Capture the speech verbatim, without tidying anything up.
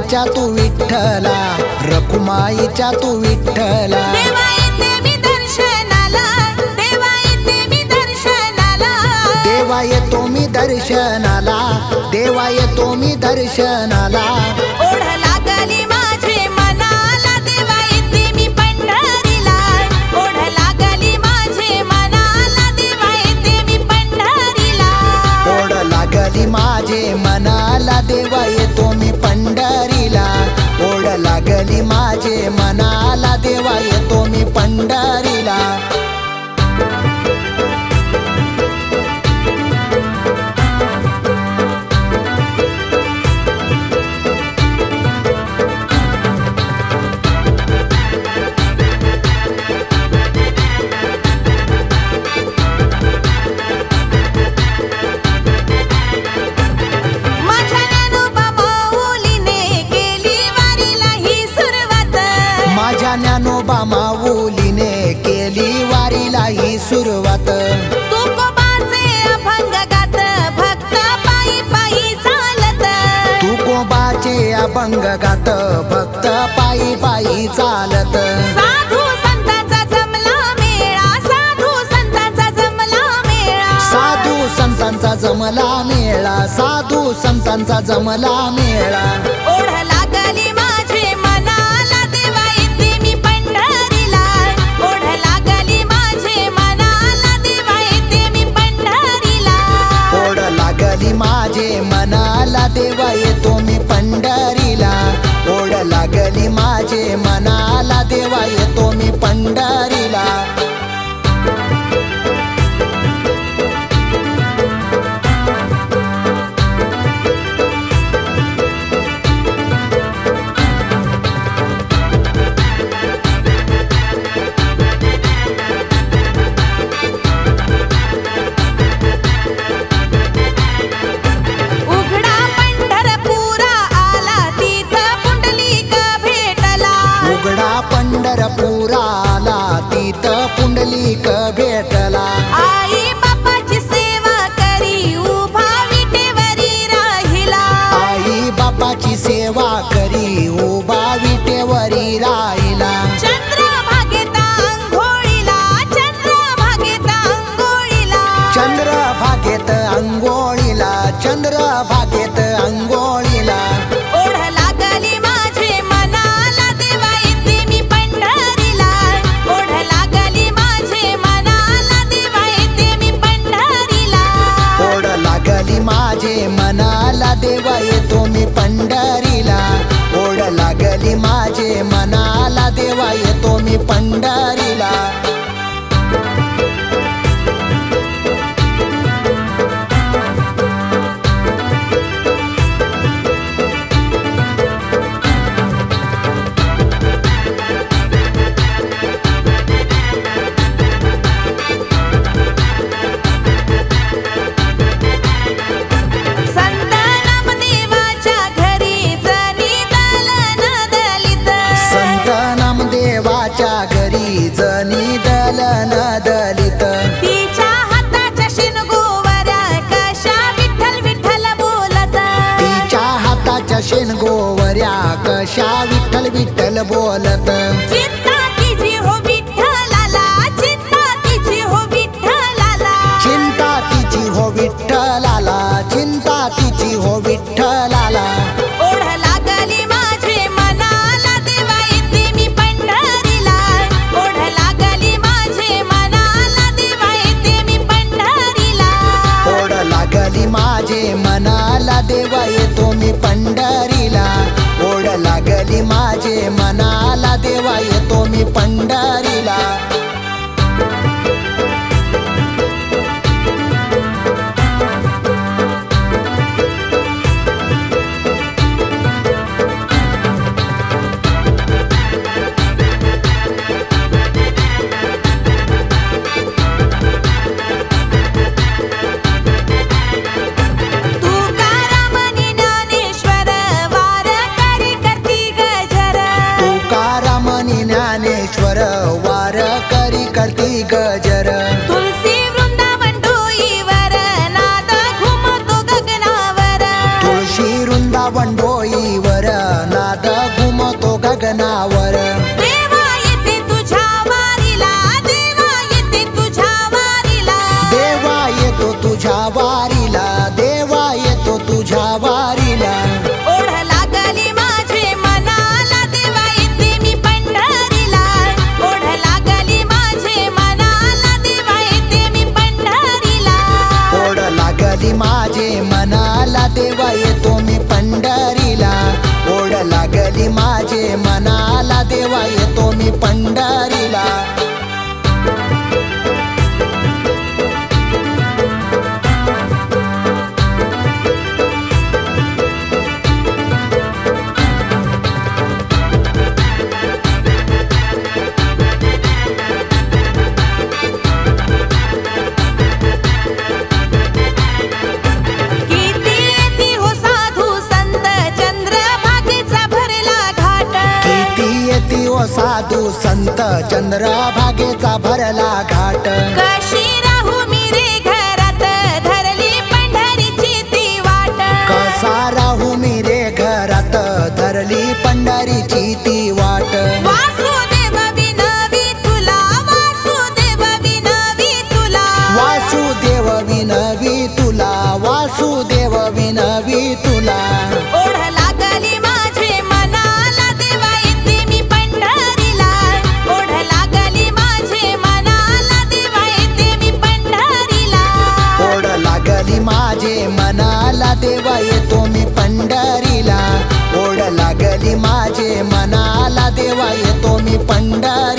रखुमाईच्या तू विठ्ठला, रखुमाईच्या तू विठ्ठला. देवा येते मी दर्शनाला, देवा येते मी दर्शनाला, देवा येतो मी दर्शनाला, देवा येतो मी दर्शनाला. ओढ लागली माझे मनाला, देवा येते मी पंढरीला, ओढ लागली माझे मनाला, देवा येते मी पंढरीला. ओढ लागली माझे मनाला, देवा येतो मी पंढरीला. ओढ लागली माझे मनाला, देवा येतो मी पंढरीला. ज्ञानोबा माऊलीने केली वारीला ही सुरुवात. तुकोबाचे अभंग गात भक्त पायी पायी चालत, तुकोबाचे अभंग गात भक्त पायी पायी चालत. साधू संतांचा जमला मेळा, साधू संतांचा जमला मेळा, साधू संतांचा जमला मेळा, साधू संतांचा जमला मेळा. ओढ लागली माझे मनाला, देवा येते मी पंढरीला, ओढ लागली माझे मनाला, देवा येते मी पंढरीला. ओढ लागली माझे मनाला, देवा येतो मी पंढरीला. ओढ लागली माझे मनाला, देवा येतो मी पंढरीला. पंढरपुराला तिथं पुंडलिक भेटला. आई बापाची सेवा करी उभा विटेवरी राहिला, आई बापाची सेवा करी उभा विटेवरी राहिला. चंद्रभागेत अंघोळीला, चंद्रभागेत अंघोळीला, चंद्रभागेत अंघोळीला, चंद्रभागेत अंघोळीला. ओढ लागली माझे मनाला, देवा येते मी पंढरीला, ओढ लागली माझे मनाला, देवा येते मी पंढरीला. ओढ लागली माझे मनाला, देवा येतो मी पंढरीला. ओढ लागली माझे मनाला, देवा येतो मी पंढरीला. घरी जनी दलन दलित. तिच्या हाताच्या शिनगोवऱ्या कशा विठ्ठल विठ्ठल बोलत, तिच्या हाताच्या शेणगोवऱ्या कशा विठ्ठल विठ्ठल बोलत. चिंता तिची हो विठ्ठलाला, चिंता तिची हो विठ्ठलाला, चिंता तिची हो विठ्ठलाला, चिंता तिची हो विठ्ठलाला. ओढ लागली माझे मनाला, देवा येते मी पंढरीला, ओढ लागली माझे मनाला, देवा येते मी पंढरीला. ओढ लागली माझे मनाला, देवा येतो मी पंढरीला. ओढ लागली माझे मनाला, देवा येतो मी पंढरीला. ज्ञानेश्वर वार करी करती गजर. तुलसी वृंदावन डोईवर नाद घुमतो गगनावर, तुळशी वृंदावन डोईवर नाद गगनावर. देवा येते तुझ्या वारीला, देवा येते तुझ्या वारीला. देवा येतो तुझ्या वारीला, देवा येतो तुझ्या वारीला. ओढ लागली माझे मनाला, देवा येते मी पंढरीला. ओढ लागली माझे मनाला, देवा येते मी पंढरीला. ओढ लागली माझे मनाला, देवा येतो मी पंढरीला. ओढ लागली माझे मनाला, देवा येतो मी पंढरीला. किती येती हो साधू संत, चंद्रभागेचा भरला घाट. किती येती ओ साधू संत, चंद्रभागेचा भरला घाट. कशी राहू मी रे घरात, धरली पंढरीची ती वाट. कसा राहू मी रे घरात, धरली पंढरीची ती वाट. वासुदेव विनवी तुला, वासुदेव विनवी तुला. वासुदेव विनवी तुला, वासुदेव विनवी तुला. ओढ लागली माझे मनाला, देवा येते मी पंढरीला. ओढ लागली माझे मनाला, देवा येते मी पंढरीला. ओढ लागली माझे मनाला, देवा येतो मी पंढरीला. ओढ लागली माझे मनाला, देवा येतो मी पंढरीला.